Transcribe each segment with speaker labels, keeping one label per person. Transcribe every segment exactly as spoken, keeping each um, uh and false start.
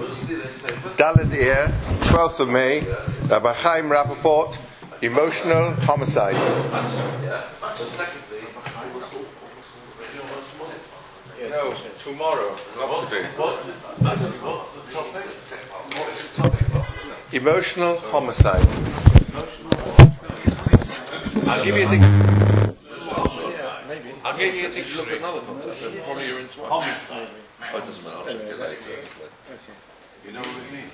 Speaker 1: Daled Ear, twelfth of May, Rabbi Chaim Rappaport, emotional homicide. No, tomorrow, not today.
Speaker 2: What's the topic? What's the topic?
Speaker 1: Emotional homicide. I'll give you the.
Speaker 2: Maybe.
Speaker 1: I'll give you a
Speaker 2: Look
Speaker 1: dictionary.
Speaker 2: at another concept. Then probably you're into one. Oh, it doesn't matter. I'll check it later.
Speaker 1: You know what it means?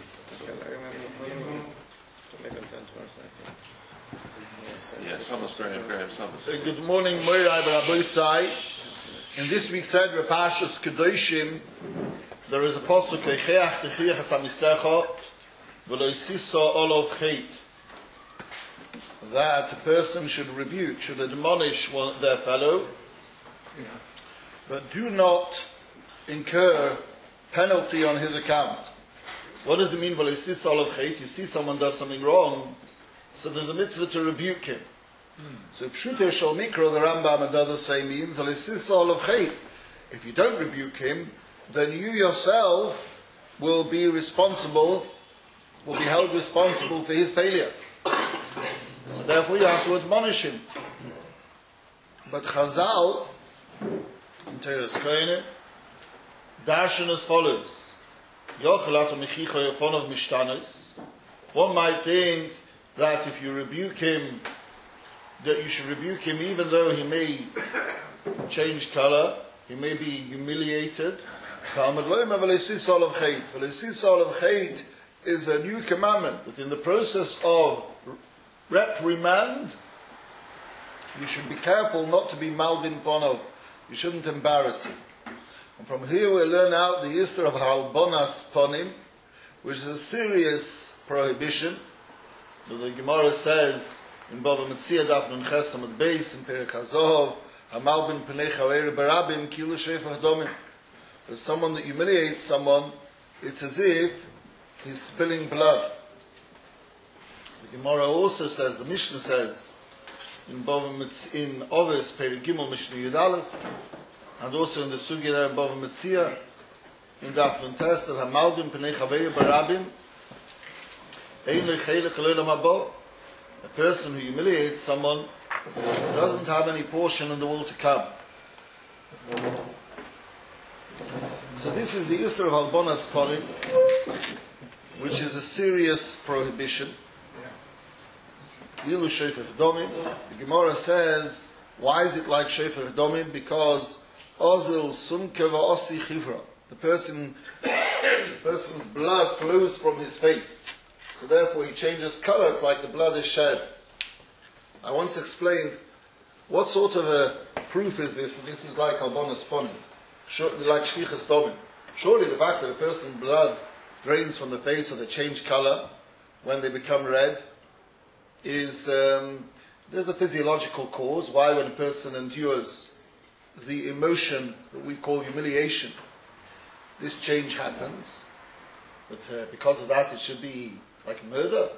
Speaker 2: Yeah, Summers, Graham, Graham Summers.
Speaker 3: Good morning, Moirai Barabosai. In this week's Seder Parshas Kedoshim, there is a pasuk Echeach Techiach Asamisecha V'lo Yisisa Olav Chet, that a person should rebuke, should admonish one their fellow, but do not incur penalty on his account. What does it mean? V'lo Yisisa Olav Chet? You see someone does something wrong, so there's a mitzvah to rebuke him. So Pshutei Shal Mikra, the Rambam and others say, means V'lesis Olav Chet. If you don't rebuke him, then you yourself will be responsible, will be held responsible for his failure. So therefore you have to admonish him. But Chazal, in Teres Koine, darshan as follows: Yochelat Mechicha Yofonov Mishtanos. One might think that if you rebuke him, that you should rebuke him even though he may change color, he may be humiliated. Is a new commandment, that in the process of reprimand, you should be careful not to be malbin bonov. You shouldn't embarrass him. And from here we learn out the Yisr of halbonas ponim, which is a serious prohibition. The Gemara says in Bava Metzia Daf Nun Chesam at Beis in Perek HaZohov, Hamal bin Penei Chaver Barabim Kilu Shefach Domim. There's someone that humiliates someone, it's as if he's spilling blood. The Gemara also says, the Mishnah says in Bava Metzia, in Oves Perek Gimel Mishnah Yud Aleph, and also in the Sugya there in Bava Metzia in Daf Nun Tes, that Hamal bin Penei Chaver Barabim Ein Lechelek L'Olam Haba. A person who humiliates someone doesn't have any portion in the world to come. So this is the Isser of Halbonas Ponim, which is a serious prohibition. Ilu Shefech Domim. The Gemara says, why is it like Shefech Domim? Because Ozil Sunke Va'osi Chivra. The person, the person's blood flows from his face. So therefore he changes colors like the blood is shed. I once explained, what sort of a proof is this that this is like Halbonas Ponim, like Shvichas Domim? Surely the fact that a person's blood drains from the face or they change color when they become red is, um, there's a physiological cause why when a person endures the emotion that we call humiliation, this change happens. But uh, because of that it should be like murder.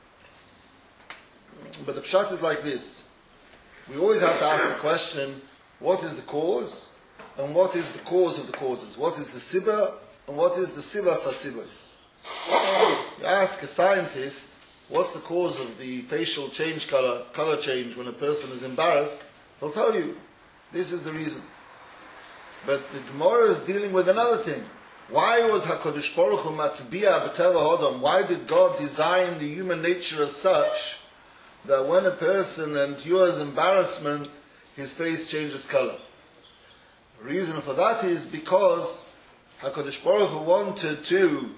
Speaker 3: But the pshat is like this. We always have to ask the question, what is the cause? And what is the cause of the causes? What is the sibba? And what is the sivas hasibas? You ask a scientist, what's the cause of the facial change color, color change when a person is embarrassed? He'll tell you, this is the reason. But the Gemara is dealing with another thing. Why was HaKadosh Baruch Hu matbiya b'teva hodam? Why did God design the human nature as such that when a person endures embarrassment, his face changes color? The reason for that is because HaKadosh Baruch Hu wanted to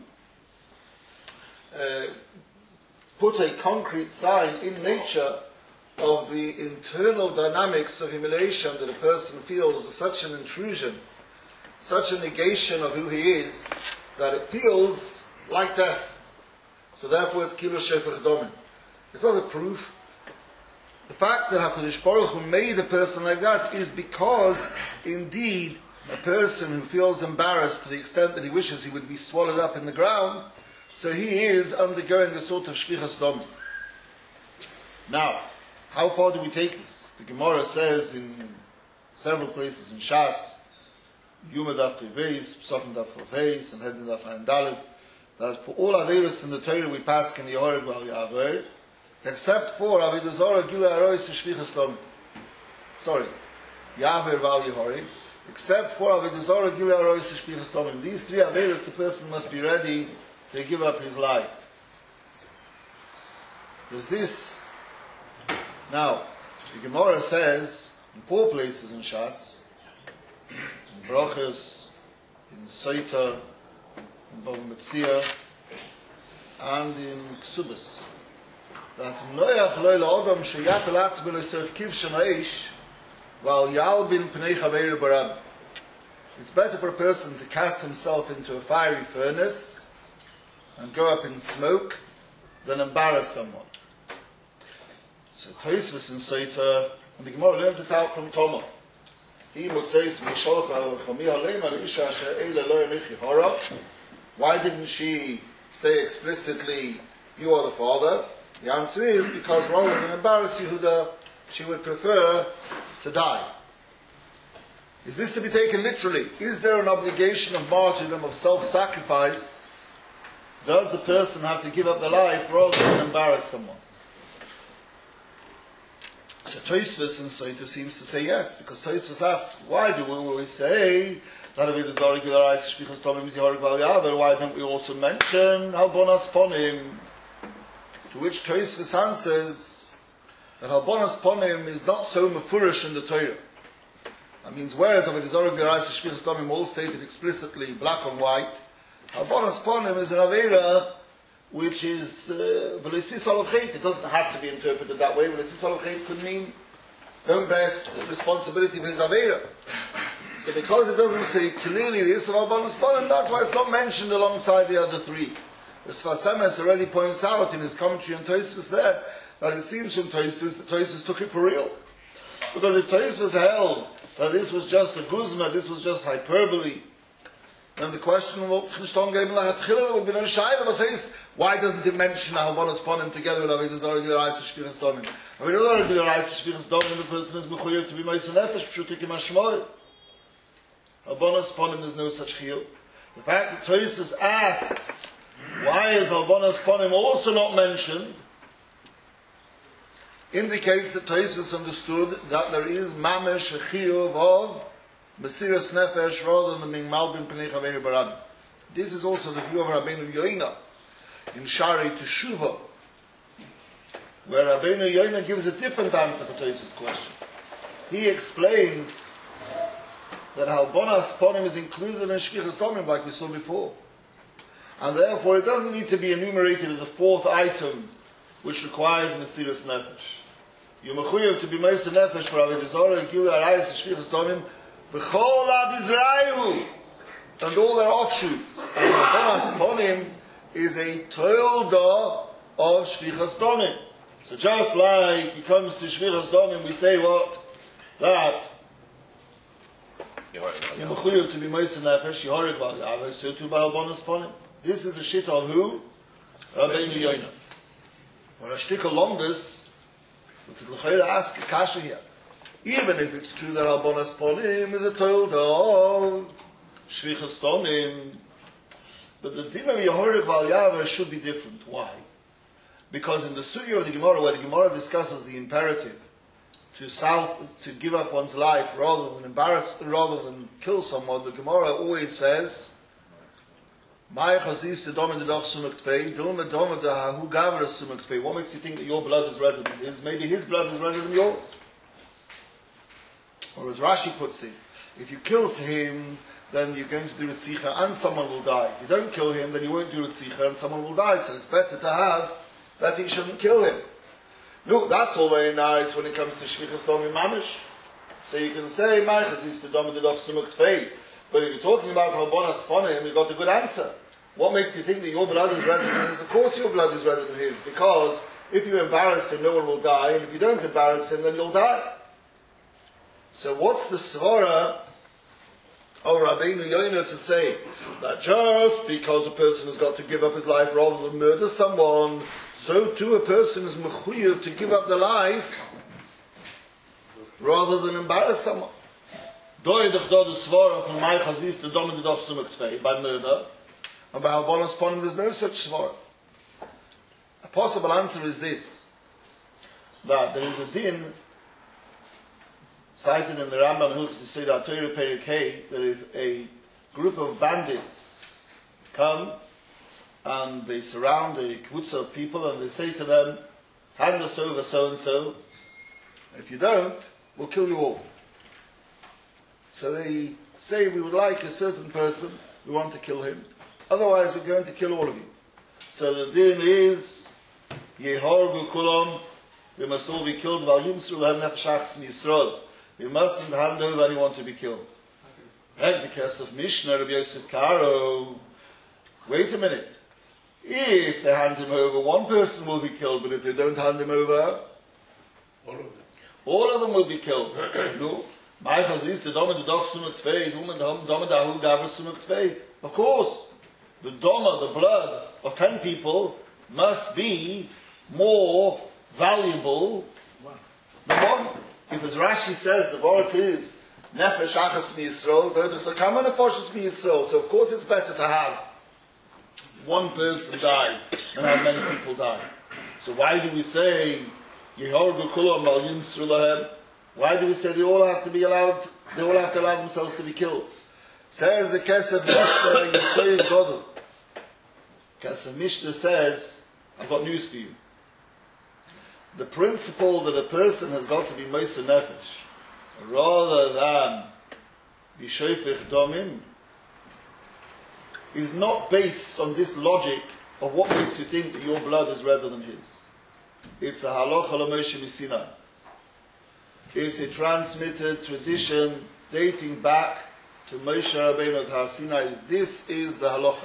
Speaker 3: uh, put a concrete sign in nature of the internal dynamics of humiliation that a person feels as such an intrusion, such a negation of who he is, that it feels like death. So therefore it's Kilu Shefech Domim. It's not a proof. The fact that HaKadosh Baruch Hu made a person like that is because, indeed, a person who feels embarrassed to the extent that he wishes he would be swallowed up in the ground, so he is undergoing a sort of Shvichas Domim. Now, how far do we take this? The Gemara says in several places in Shas, Yuma Daf Beis, Psachim Daf Beis, and Hedin Daf Ayin Daled, that for all Averis in the Torah we pass in the Yored Val Yaver, except for Avodah Zarah Gila Arois Shvichas Dom. Sorry, Yaver Val Yahorim, except for Avodah Zarah Gila Arois Shvichas Dom. These three Averis, the person must be ready to give up his life. There's this. Now, the Gemara says in four places in Shas, in Brachos, in Soita, in Bava Metzia, and in Ksubas, that Noach loy la'odam sheyapel atzmo l'serch kivshan ha'esh v'al yalbin pnei chaveir barab. It's better for a person to cast himself into a fiery furnace and go up in smoke than embarrass someone. So Tosfos and Soita, and the Gemara learns it out from Toma. Why didn't she say explicitly, you are the father? The answer is because rather than embarrass Yehuda, she would prefer to die. Is this to be taken literally? Is there an obligation of martyrdom, of self-sacrifice? Does the person have to give up their life rather than embarrass someone? So Tosfos and Soita seems to say yes, because Tosfos asks, why do we always say that Avodah Zarah Gila Arois Shvichas Dom is Yored Val Yaver? Why don't we also mention Halbonas Ponim? To which Tosfos answers that Halbonas Ponim is not so mefurish in the Torah. That means whereas Avodah Zarah Gila Arois Shvichas Dom all stated explicitly, black and white, Halbonas Ponim is an Avera which is V'leisis olav chet. It doesn't have to be interpreted that way. V'leisis olav chet could mean don't bear responsibility for his Avera. So because it doesn't say clearly the Yisrael Halbonas Ponim, that's why it's not mentioned alongside the other three. The Sfas Emes already points out in his commentary on Tosfos there that it seems from Tosfos that Tosfos took it for real. Because if Tosfos held that this was just a guzma, this was just hyperbole, then the question would be no shayla. What says? Why doesn't it mention Halbonas Ponim together with Avodah Zarah Gila Arois Shvichas Dom? Avodah Zarah Gila Arois Shvichas Dom, the person is mechuyev to be Moshe Nefesh Pshutik Imashmoy. Halbonas Ponim, there's no such chiyuv. The fact that Tosfos asks, why is Halbonas Ponim also not mentioned, indicates that Tosfos understood that there is mamish a chiyuv of Mesiras Nefesh rather than being Malbin Pnei Chaveir Barab. This is also the view of Rabbeinu Yoina in Shari Teshuvah, where Rabbeinu Yoina gives a different answer for Tosfos' question. He explains that Halbonas Ponim is included in Shvichas Domim, like we saw before, and therefore it doesn't need to be enumerated as a fourth item which requires Mesiras Nefesh. You're mechuyev to be Moshe Nefesh for Avodah Zarah Gila Arois Shvichas Domim V'chol Abizrayu, and all their offshoots. And Halbonas Ponim is a toilda of Shvichas Domim. So just like he comes to Shvichas Domim, we say what? That you're mechuyev to be Moshe Nefesh, Yored Val Yaver, so too by Halbonas Ponim. This is the shit of who? Rabbeinu Yoina. For a shtick along this, we could l'chayra ask a kasha here. Even if it's true that Halbonas Ponim is a toilda of Shvichas Domim, but the din of Yored Val Yaver should be different. Why? Because in the sugya of the Gemara, where the Gemara discusses the imperative to self, to give up one's life rather than embarrass, rather than kill someone, the Gemara always says, what makes you think that your blood is redder than his? Maybe his blood is redder than yours. Or as Rashi puts it, if you kill him, then you're going to do Ritzicha and someone will die. If you don't kill him, then you won't do Ritzicha and someone will die. So it's better to have that he shouldn't kill him. Look, that's all very nice when it comes to Shvichas Domim Mamish. So you can say, Maichas is the Domim Dov Sumuk Tvei. But if you're talking about Halbonas Ponim, you've got a good answer. What makes you think that your blood is redder than his? Of course your blood is redder than his, because if you embarrass him, no one will die, and if you don't embarrass him, then you'll die. So what's the svara of Rabbeinu Yoina to say that just because a person has got to give up his life rather than murder someone, so too a person is mechuyev to give up the life rather than embarrass someone? By murder, And by Halbonos Ponim, there's no such svara. A possible answer is this, that there is a din cited in the Rambam Hilchos Yesod HaTorah Perek Hey, that if a group of bandits come and they surround a kvutza of people and they say to them, hand us over so and so, if you don't, we'll kill you all. So they say, we would like a certain person, we want to kill him, otherwise we're going to kill all of you. So the din is, Yehorgu Kulam, they must all be killed, Val Yimsru Lehem Nefesh Achas Yisrael. We mustn't hand over anyone to be killed. And the case of Mishnah, Rabbi Yosef Karo, wait a minute. If they hand him over, one person will be killed, but if they don't hand him over,
Speaker 2: all of them,
Speaker 3: all of them will be killed. No? Of course, the doma, the blood of ten people, must be more valuable than one. If, as Rashi says, the word is nefesh achas miyisrael, the kama nefoshes miyisrael. So of course it's better to have one person die than have many people die. So why do we say Yehorgu kulam al yimsru lahem? Why do we say they all have to be allowed? They all have to allow themselves to be killed. Says the Kesef Mishnah Yisrael Godel. Kesef Mishnah says, I've got news for you. The principle that a person has got to be Moser Nefesh, rather than be Shofech Domim, is not based on this logic of what makes you think that your blood is redder than his. It's a halacha l'Moshe Misinai. It's a transmitted tradition dating back to Moshe Rabbeinu at Har Sinai. This is the halacha.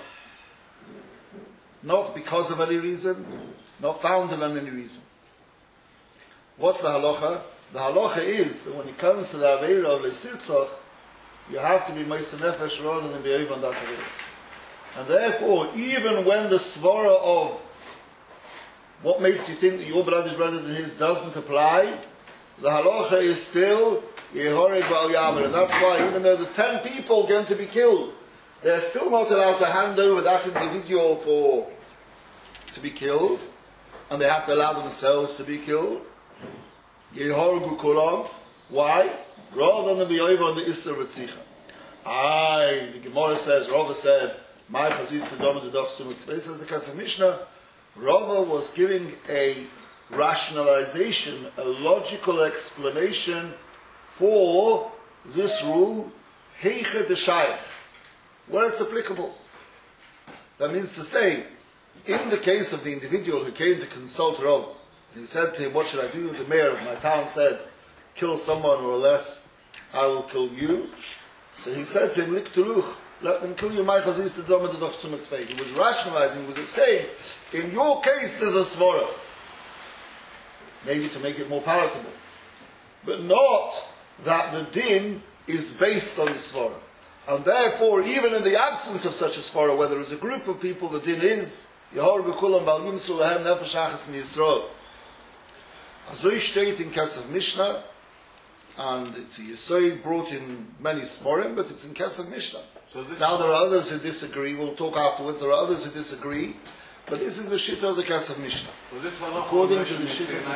Speaker 3: Not because of any reason, not founded on any reason. What's the halacha? The halacha is that when it comes to the Aveira of Leisitzach, you have to be Moser Nefesh rather than be over on that Aveira. And therefore, even when the svara of what makes you think that your blood is redder than his doesn't apply, the halacha is still Yehoreg Val Yaver. And that's why, even though there's ten people going to be killed, they're still not allowed to hand over that individual for to be killed, and they have to allow themselves to be killed. Yehorgu Kulam. Why? Rather than be over on the Isser Ritzicha. Aye, the Gemara says, Rava said, My Chazis to Dom the Doch Sumuk. Says the Kesef Mishnah, Rava was giving a rationalization, a logical explanation for this rule, Heiche de Shaykh, where it's applicable. That means to say, in the case of the individual who came to consult Rav, he said to him, what should I do? The mayor of my town said, kill someone or less, I will kill you. So he said to him, Lik Turuch, let them kill you, my Chazis the Dom the Doch Sumuk Tvei. He was rationalizing, he was saying, in your case there's a svara. Maybe to make it more palatable. But not that the din is based on the svara. And therefore, even in the absence of such a svara, whether it's a group of people, the din is Yehorgu Kulam Bal Yimsu Lehem Nefesh Achas MiYisrael. Azoi steht in Kesef Mishnah, and it's a Yesod brought in many Smorim, but it's in Kesef Mishnah. So now there are others who disagree, we'll talk afterwards, there are others who disagree, but this is the Shittah of the Kesef Mishnah.
Speaker 2: So this
Speaker 3: according to the Shittah.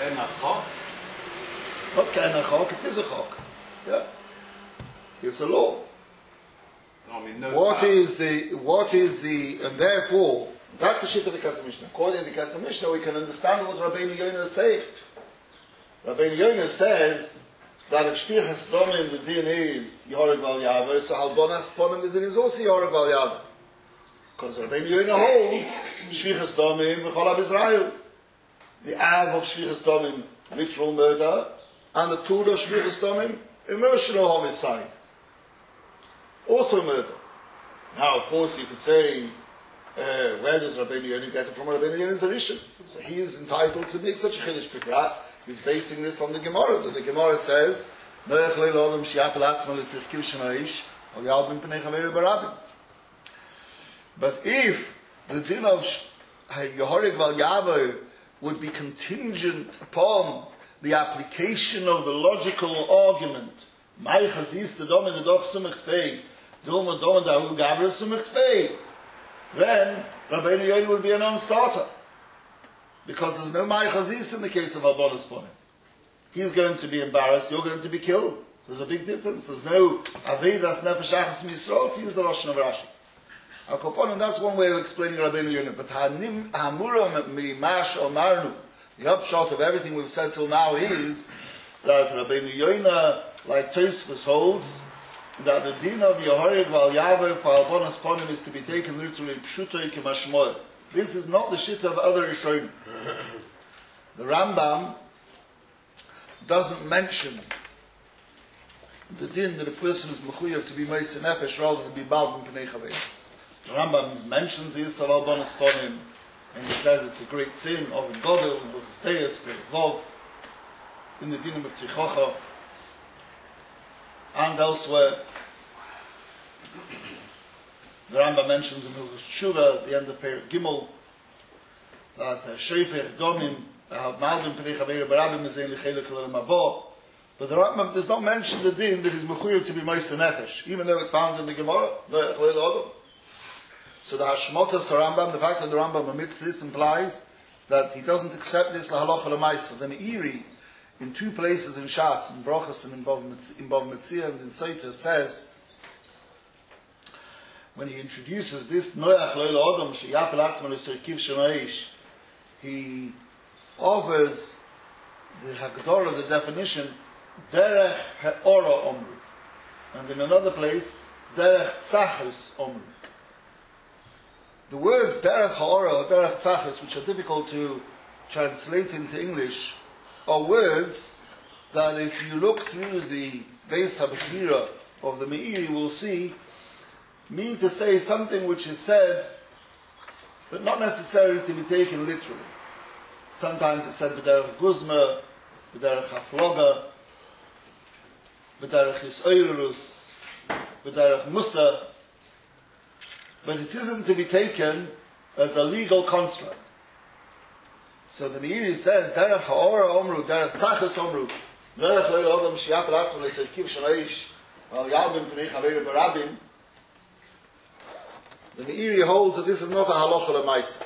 Speaker 3: Not Ke'en HaChok, it is a Chok. Yeah. It's a law.
Speaker 2: No, I mean, no
Speaker 3: what is the, what is the, and therefore, that's the Shittah of the Kesef Mishnah. According to the Kesef Mishnah, we can understand what Rabbeinu Yonah is saying. Rabbeinu Yonah says that if Shtichas Domim the din is Yehoreg Val Yaver, so Halbonas Ponim the din is also Yehoreg Val Yaver. Because Rabbeinu Yonah holds Shtichas Domim V'chol HaBizrael. The Av of Shtichas Domim, literal murder, and the tool of Shtichas Domim, emotional homicide. Also murder. Now, of course, you could say, uh, where does Rabbeinu Yonah get it from? Rabbeinu Yonah is a Rishon. So he is entitled to make such a Chiddush B'Krat. He's basing this on the Gemara. That the Gemara says, Noach le'lo adam shi'apel atzma l'sich kiv shemaish al yal bin pnei chaveru barabim. But if the din of Yehoreg Val Yaver would be contingent upon the application of the logical argument, Mai chazis the dom in the doch sumach tvei, dom and dom and dahu gavra sumach tvei, then Rabbeinu Yoina would be a non-starter. Because there's no Mai Chazis in the case of Albonos Ponim. He's going to be embarrassed, you're going to be killed. There's a big difference. There's no Avedas Nefesh Achas Misrael to use the Lashon of Rashi. Al Koponim, that's one way of explaining Rabbeinu Yoina. But Hamuram Mi Mash Omarnu, the upshot of everything we've said till now is that Rabbeinu Yoina, like Tosfos holds, that the din of Yehorig Val Yaveh for Albonos Ponim is to be taken literally Pshutoi Kemashmoy. This is not the shit of other Rishonim. The Rambam doesn't mention the din that a person is mechuyev to be meis nefesh rather than be balbim pnei chavei. The Rambam mentions the Yisrael Albonos Ponim, and he says it's a great sin of Godel, B'chisteyas, B'chvov, in the dinim of Tzichocha, and elsewhere. The Rambam mentions in Hilchos Tshuva at the end of Perek Gimel that Sheifech Domim have Malbim Pnei Chaveira Barabim Mezein L'Chelek L'Olam Haba. But the Rambam does not mention the din that is mechuyev to be Moshe Nefesh, even though it's found in the Gemara. So the Hashmotas Rambam, the fact that the Rambam omits this implies that he doesn't accept this lahalocha l'maisa. The Meiri, in two places in Shas, in Brochus and in Bava Metzia and in Seita, says, when he introduces this Noach Lo'el Adam Sheyapel Atzman L'Sorkiv Shemaish, he offers the Hagdorah, the definition, Derech He'ora Omru, and in another place, Derech Tzachus Omru. The words Derech Ha'ora or Derech Tzachus, which are difficult to translate into English, are words that if you look through the Beis HaBechira of the Meiri, you will see mean to say something which is said, but not necessarily to be taken literally. Sometimes it's said B'derech Guzma, B'derech Hafloga, B'derech Yisoyrus, B'derech Musa, but it isn't to be taken as a legal construct. So the Meiri says, Derech Ha'ora Omru, Derech Tzachas Omru, Derech Lo'el Adam Sheyapel Atzman L'Sorkiv Shemaish, Val Yalbim Pnei Chaveira Barabim. The Meiri holds that this is not a halacha l'maisa.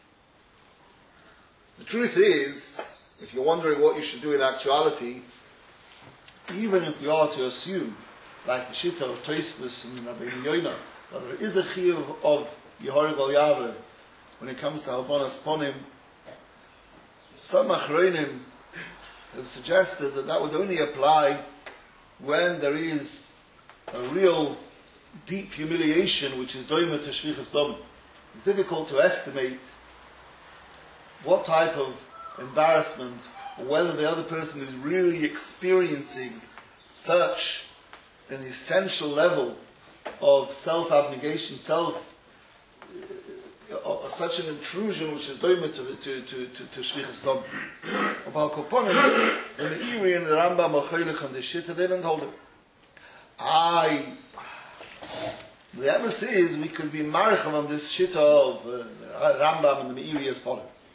Speaker 3: The truth is, if you're wondering what you should do in actuality, even if we are to assume, like the Shita of Tosfos and Rabbeinu Yoina, that there is a chiyuv of Yehorig Val Yaveh when it comes to Albonos Ponim, some achronim have suggested that that would only apply when there is a real deep humiliation which is doimer to shvichas dam. It's difficult to estimate what type of embarrassment, or whether the other person is really experiencing such an essential level of self-abnegation, self, uh, such an intrusion which is doimer to to to to, to shvichas dam. Of Al Koponim, in the Meiri and the Rambam are choilek on this shit, they don't hold it. I The emes is we could be marichem on this shita of uh, Rambam and the Meiri as follows.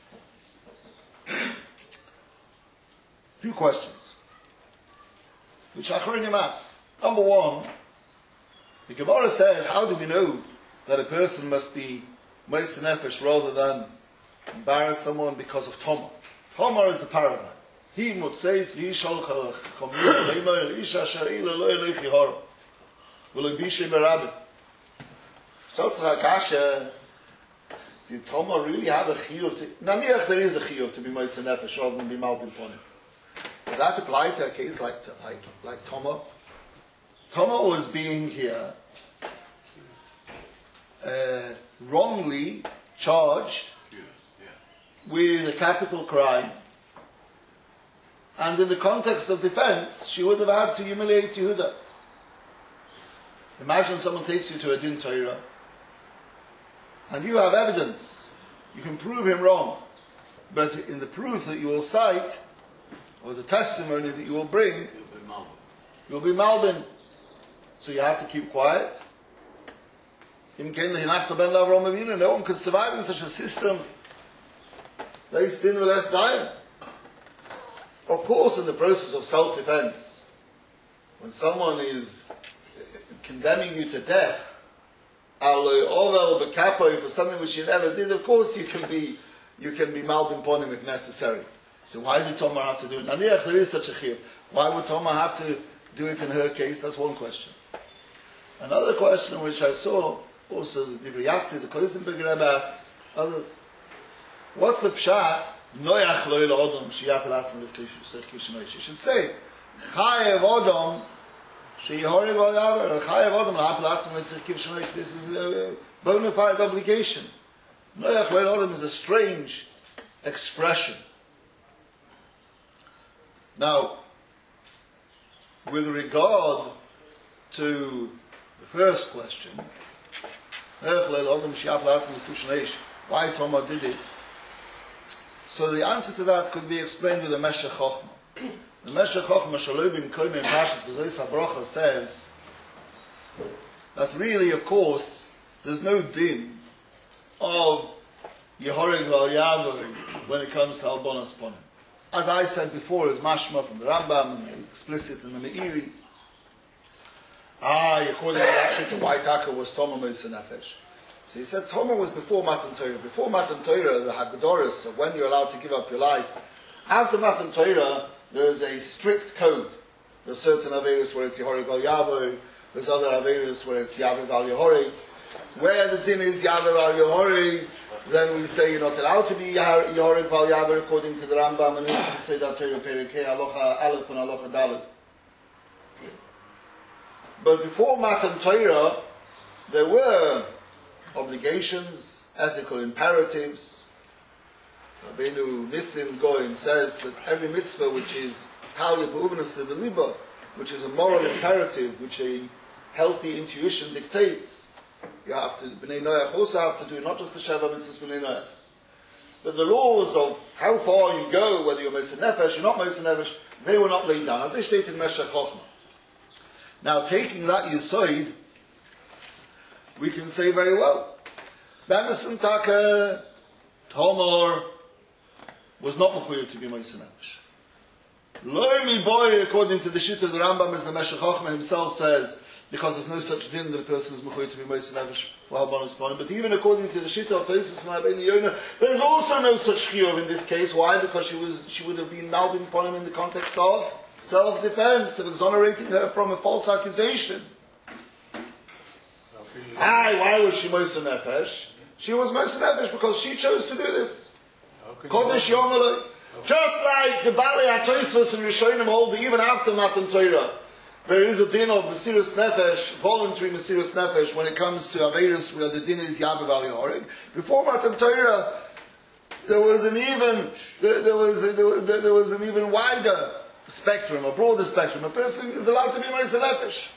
Speaker 3: Two questions, which Achronim ask. Number one, the Gemara says, how do we know that a person must be Moshe Nefesh rather than embarrass someone because of Toma? Toma is the paradigm. He mutzeis v'yishalcha chomir leimor isha sha'ila lo eloichi hara. Will it be Shemarabbin? Shotzra Kasha, did Toma really have a chiyuv to... Naniach, there is a chiyuv to be Moshe Nefesh rather than be Malbim Ponim. Does that apply to a case like, to, like, like Toma? Toma was being here uh, wrongly charged with a capital crime, and in the context of defense, she would have had to humiliate Yehuda. Imagine someone takes you to a din Torah, and you have evidence. You can prove him wrong, but in the proof that you will cite, or the testimony that you will bring, you'll be Malbin. So you have to keep quiet. No one could survive in such a system. Of course, in the process of self-defense, when someone is condemning you to death, Chayil b'kapoy for something which you never did, of course you can be you can be malbim ponim if necessary. So why did Tomar have to do it? Naniach, there is such a chiyuv. Why would Tomar have to do it in her case? That's one question. Another question which I saw, also the Divriyatzi, the Kloisenberg Rebbe asks, others, what's the pshat? Noyach loy l'odom sheyapel asma l'kishmoish. You should say, Chayev odom sheyihori v'alaver, or Chayev odom l'apel asma l'kishmoish. This is a bona fide obligation. Noyach loy l'odom is a strange expression. Now, with regard to the first question, why Tomar did it, so the answer to that could be explained with the Meshech Chochmah. The Meshech Chochmah Shalobim Koimim Pashas V'Zois HaBrocha says that really, of course, there's no din of Yehorig Val Yavor when it comes to Albonas Ponim. As I said before, is mashma from the Rambam, and explicit in the Meiri. Ah, according to actually to why Taka was Tomar Meis Nefesh. So he said Tomar was before Matan Torah. Before Matan Torah, the Haggadoros of when you're allowed to give up your life. After Matan Torah, there's a strict code. There's certain Averis where it's Yehorig Val Yavor. There's other Averis where it's Yavor Val Yehorig. Where the din is Yavor Val Yehorig, then we say you're not allowed to be Yehorig Val Yavor according to the Rambam, and it's to say that Torah Perikei Aloha Aleph and Aloha Dalet. But before Matan Torah, there were obligations, ethical imperatives. Rabbeinu Nissim Goin says that every mitzvah which is Talya B'uvnas Liba, which is a moral imperative, which a healthy intuition dictates, you have to, B'nai Noach also have to do, not just the Sheva Mitzvahs B'nai Noach. But the laws of how far you go, whether you're Moshe Nefesh or not Moshe Nefesh, they were not laid down. As I stated in Meshech Chochmah. Now, taking that Yisoid, we can say very well, B'Emes Taka, Tomar was not Mechuyev to be Moshe Nefesh. Lo mi boy, according to the shit of the Rambam, as the Meshech Chochmah himself says, because there's no such din that a person is mechuyev to be Moshe Nefesh for Halbonos Ponim. But even according to the Shita of Tosfos and Rabbeinu Yonah, there's also no such chiyuv in this case. Why? Because she was she would have been Malbim Ponim in the context of self-defense, of exonerating her from a false accusation. Why? Why was she Moshe Nefesh? She was Moshe Nefesh because she chose to do this. Kodesh Yomeloi. Just like the Bali HaTosfos and Rishonim hold, even after Matan Torah, there is a din of Mesiras Nefesh, voluntary Mesiras Nefesh, when it comes to Averis, where the din is Yavor Val Yehorig. Before Matan Torah, there was an even there, there was a, there, there, there was an even wider spectrum, a broader spectrum. A person is allowed to be Mesiras Nefesh.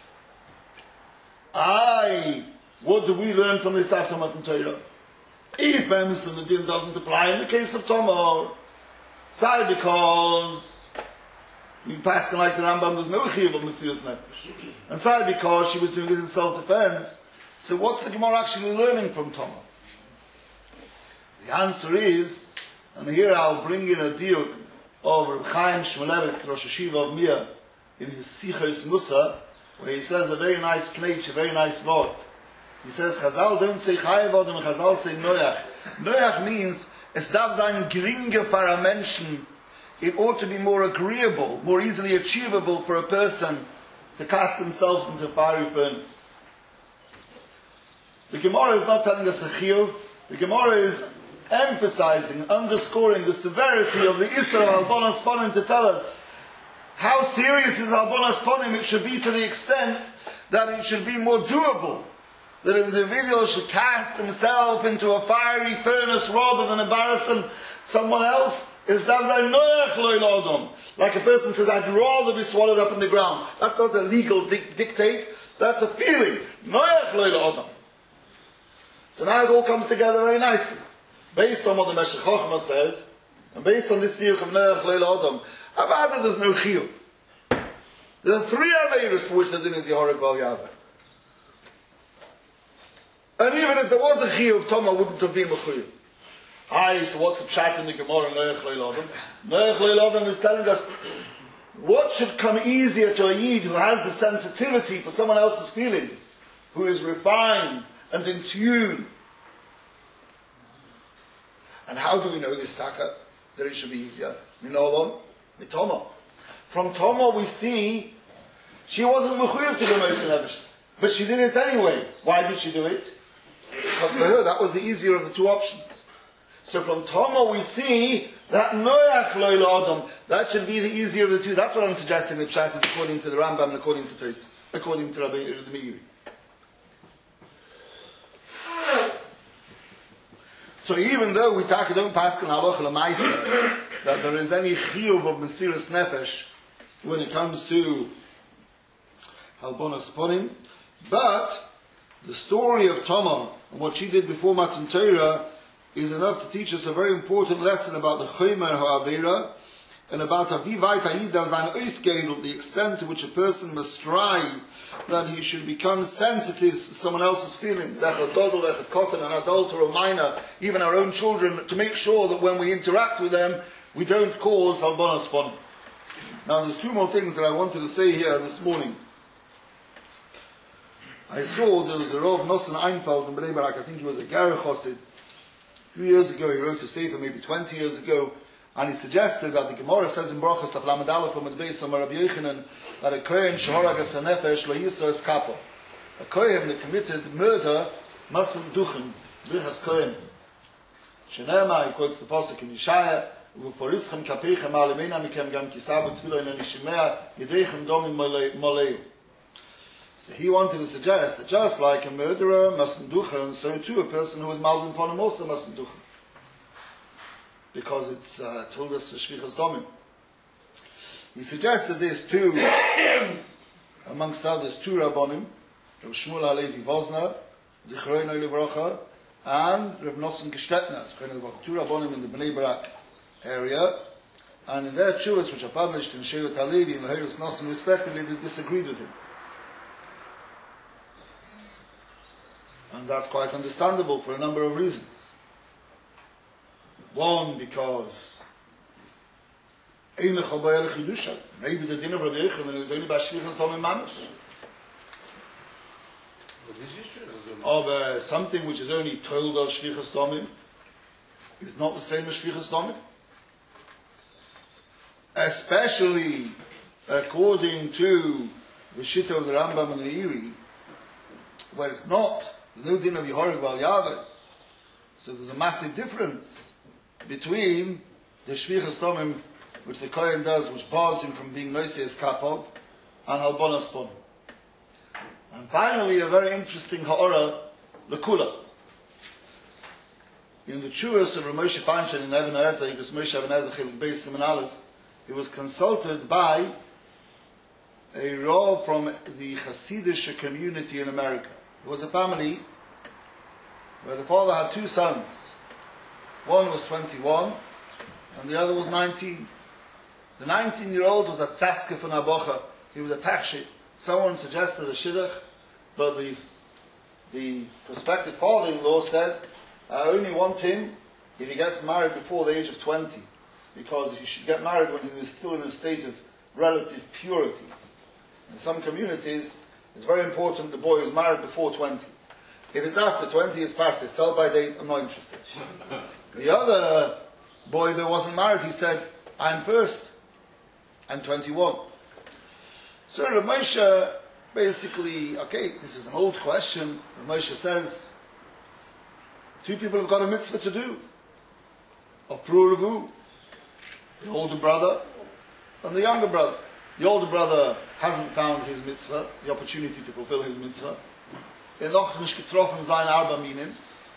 Speaker 3: Aye, what do we learn from this after Matan Torah? If Bemis and the din doesn't apply in the case of Tomar, say because we pass like the Rambam, there's no chiyuv of Mesiras Nefesh. And say because she was doing it in self-defense. So what's the Gemara actually learning from Tomar? The answer is, and here I'll bring in a diuk of Reb Chaim Shmulevitz, Rosh Hashiva of Mia, in his Sichos Musa, where he says a very nice knetch, a very nice word. He says, Chazal don't say Chayev Odom, Chazal say Noach. Noach means, es darf sein geringer für a Menschen. It ought to be more agreeable, more easily achievable for a person to cast himself into a fiery furnace. The Gemara is not telling us a chiyuv. The Gemara is emphasizing, underscoring the severity of the Isra of Albonos Ponim to tell us how serious is Albonos Ponim. It should be to the extent that it should be more doable. That an individual should cast himself into a fiery furnace rather than embarrassing someone else. Is like a person says, I'd rather be swallowed up in the ground. That's not a legal di- dictate, that's a feeling. So now it all comes together very nicely. Based on what the Meshech Chochmah says, and based on this diuk of Noach Leil Adam, Avada there's no chiyuv. There are three Averis for which the din is Yehorig Val Yavor. And even if there was a chiyuv, Tomar wouldn't have been a chiyuv. Aye, so what's the pshat in the Gemara Noach Leil Adam? Noach Leil Adam is telling us what should come easier to a Yid who has the sensitivity for someone else's feelings, who is refined and in tune And how do we know this taka, that it should be easier? Minolon, mitoma. From Toma we see she wasn't mechuyev to the Moshe Nevish, but she did it anyway. Why did she do it? Because for her that was the easier of the two options. So from Toma we see that Noach loy Adam, that should be the easier of the two. That's what I'm suggesting the Pshat is according to the Rambam and according to Tosfos, according to Rabbi Meiri. So even though we talk, don't pass on halacha l'maisa that there is any chiyuv of mesiras nefesh when it comes to halbonas ponim, but the story of Tamar and what she did before Matan Torah is enough to teach us a very important lesson about the chomer ha'avera and about avivayt ha'ida zayin oisgedel, the extent to which a person must strive that he should become sensitive to someone else's feelings, an adult or a minor, even our own children, to make sure that when we interact with them, we don't cause halbonas ponim. Now there's two more things that I wanted to say here this morning. I saw there was a Rav Nosson Einfeld in Bnei Brak, I think he was a Ger Chosid. A few years ago he wrote a sefer, maybe twenty years ago, and he suggested that the Gemara says in Brachas Taf Lamed Aleph from Medbeis Amar Rabbi Yochanan that a Kohen Shehoragas HaNefesh Lo Yisro Es Kapo. A Kohen that committed murder mustn't duchen, Birchas Kohen. Shenema, he quotes the Pasuk in Yeshaya, Uvuforischem Kapeichem Alemena Mikem Gam Kisabu Tfilo Inani Shimea Yedeichem Domim Moleu. So he wanted to suggest that just like a murderer mustn't duchen, so too a person who is malbin ponim also mustn't duchen. Because it's uh, told us Shvichas Domim. He suggested this too, amongst others, two Rabbonim, Rav Shmuel HaLevi Vosner, Zichroino Livrocha, and Rav Nosson Gestetner, two Rabbonim in the Bnei Brak area, and in their tshuvas, which are published in Shevet HaLevi and Lahiris Nosson respectively, they disagreed with him. And that's quite understandable for a number of reasons. One, because maybe the din of Rabbi Yochanan is only by Shvichas Domim Mamish. Of uh, something which is only told of Shvichas Domim is not the same as Shvichas Domim. Especially according to the Shitta of the Rambam and the Meiri, where it's not, there's no din of Yehorig Val Yaver. So there's a massive difference between the Shvichas Domim which the Kohen does, which bars him from being Noisei Kapov, and Halbonas Ponim. And finally, a very interesting Ha'ora, Lekula. In the Tshuvas of Rav Moshe Feinstein in Even HaEzer, Yigos Moshe Even HaEzer Chiluk Beis Siman Aleph, he was consulted by a Rav from the Hasidic community in America. It was a family where the father had two sons. One was twenty-one, and the other was nineteen. The nineteen-year-old was at Saskif and Abocha. He was a Tachshit. Someone suggested a Shidduch, but the, the prospective father-in-law said, I only want him if he gets married before the age of twenty, because he should get married when he is still in a state of relative purity. In some communities, it's very important the boy is married before twenty. If it's after twenty, it's past his sell-by date, I'm not interested. The other boy that wasn't married, he said, I'm first. I'm twenty-one. So Rav Moshe basically, okay, this is an old question. Rav Moshe says, two people have got a mitzvah to do. Of Pru Revu. The older brother and the younger brother. The older brother hasn't found his mitzvah, the opportunity to fulfill his mitzvah. Er noch nicht getroffen sein Arba Minim.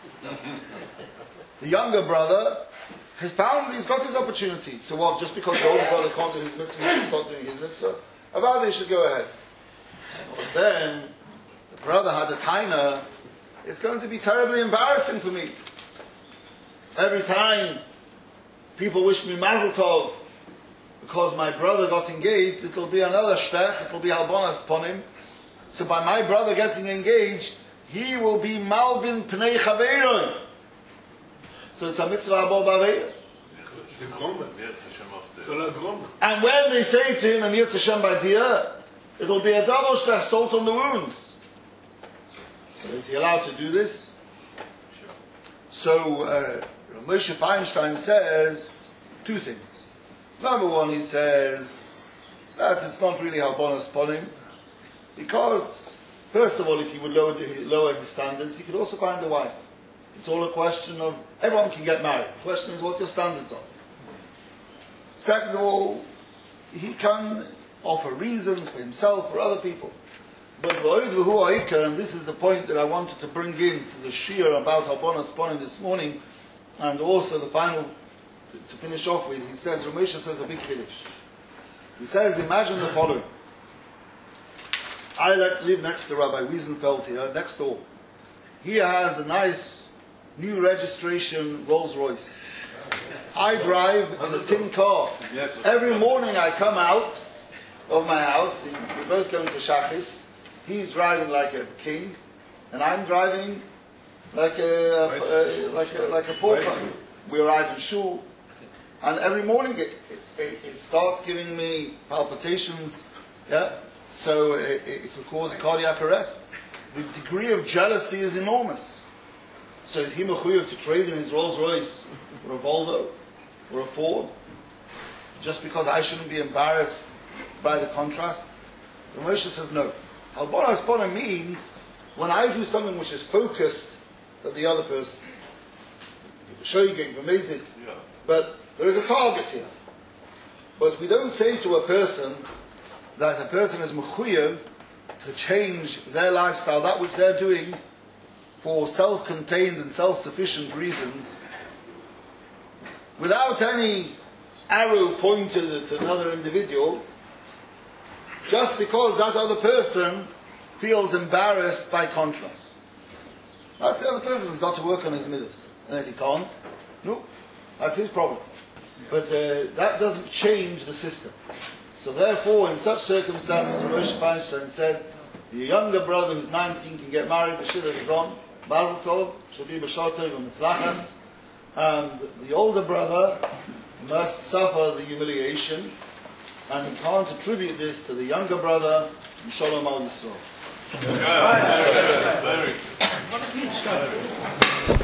Speaker 3: The younger brother has found, he's got his opportunity. So what, just because the older brother can't do his mitzvah, he should start doing his mitzvah? About he should go ahead. Because then, the brother had a taina, it's going to be terribly embarrassing for me. Every time people wish me mazel tov, because my brother got engaged, it'll be another shtech, it'll be halbonas ponim. So by my brother getting engaged, he will be malbin pnei chaveiroi. So it's a mitzvah above Aveira. And when they say to him, and Yirtz Hashem B'Diyah, it'll be a double shtech, salt on the wounds. So is he allowed to do this? So uh, Moshe Feinstein says two things. Number one, he says that it's not really Halbonas Ponim, because, first of all, if he would lower, the, lower his standards, he could also find a wife. It's all a question of, everyone can get married. The question is what your standards are. Second of all, he can offer reasons for himself or other people. But and this is the point that I wanted to bring into the shir about Halbonas Ponim this morning, and also the final, to, to finish off with, he says, Ramesha says a big finish. He says, imagine the following. I live next to Rabbi Wiesenfeld here, next door. He has a nice new registration Rolls Royce. I drive in a tin car. Every morning I come out of my house, we're both going to Shachis. He's driving like a king, and I'm driving like a, a, a like a like a pauper. We arrive in shul, and every morning it, it, it starts giving me palpitations. Yeah, so it, it could cause a cardiac arrest. The degree of jealousy is enormous. So is he mechuyev to trade in his Rolls Royce or a Volvo or a Ford just because I shouldn't be embarrassed by the contrast? The Moshe says no. Halbonas Ponim means when I do something which is focused at the other person. Shoyging, amazing. But there is a target here. But we don't say to a person that a person is mechuyev to change their lifestyle, that which they're doing for self-contained and self-sufficient reasons, without any arrow pointed at another individual, just because that other person feels embarrassed by contrast. That's the other person who's got to work on his midas. And if he can't, no, that's his problem. But uh, that doesn't change the system. So therefore, in such circumstances, Moshe Feinstein said, the younger brother who's nineteen can get married, the shidduch is on, Mazel Tov, should be b'shar tov v'mitzlachas, and the older brother must suffer the humiliation, and he can't attribute this to the younger brother, Shalom al Yisrael.